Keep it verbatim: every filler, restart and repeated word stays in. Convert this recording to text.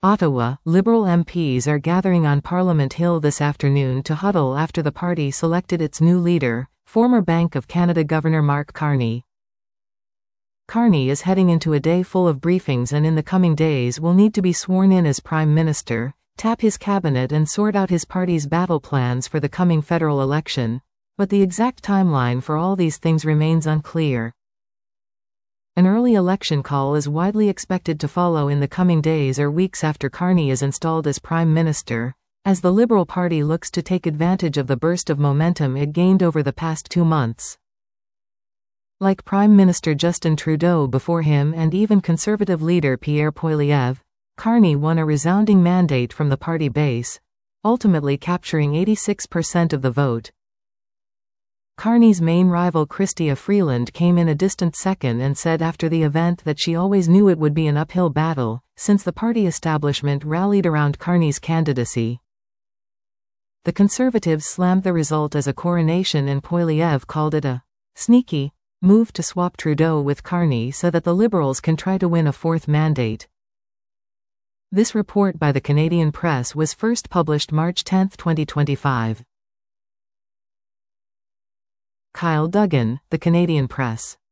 Ottawa, Liberal M Ps are gathering on Parliament Hill this afternoon to huddle after the party selected its new leader, former Bank of Canada Governor Mark Carney. Carney is heading into a day full of briefings and in the coming days will need to be sworn in as Prime Minister, tap his cabinet and sort out his party's battle plans for the coming federal election, but the exact timeline for all these things remains unclear. An early election call is widely expected to follow in the coming days or weeks after Carney is installed as Prime Minister, as the Liberal Party looks to take advantage of the burst of momentum it gained over the past two months. Like Prime Minister Justin Trudeau before him and even Conservative leader Pierre Poilievre, Carney won a resounding mandate from the party base, ultimately capturing eighty-six percent of the vote. Carney's main rival Chrystia Freeland came in a distant second and said after the event that she always knew it would be an uphill battle, since the party establishment rallied around Carney's candidacy. The Conservatives slammed the result as a coronation and Poilievre called it a sneaky move to swap Trudeau with Carney so that the Liberals can try to win a fourth mandate. This report by the Canadian Press was first published March tenth twenty twenty-five. Kyle Duggan, The Canadian Press.